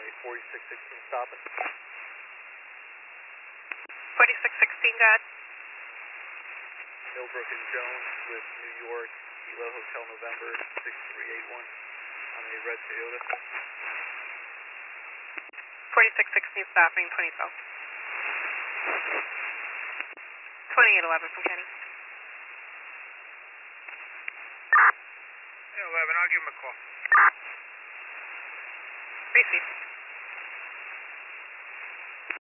runway 4616 stopping. 4616, got Millbrook and Jones with New York, Kilo Hotel November 6381 on a red Toyota. 4616 stopping, 2012. 2811 from Kenny. 11, I'll give him a call. Receive.